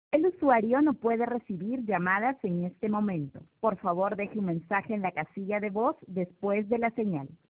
El usuario no puede recibir llamadas en este momento. Por favor, deje un mensaje en la casilla de voz después de la señal.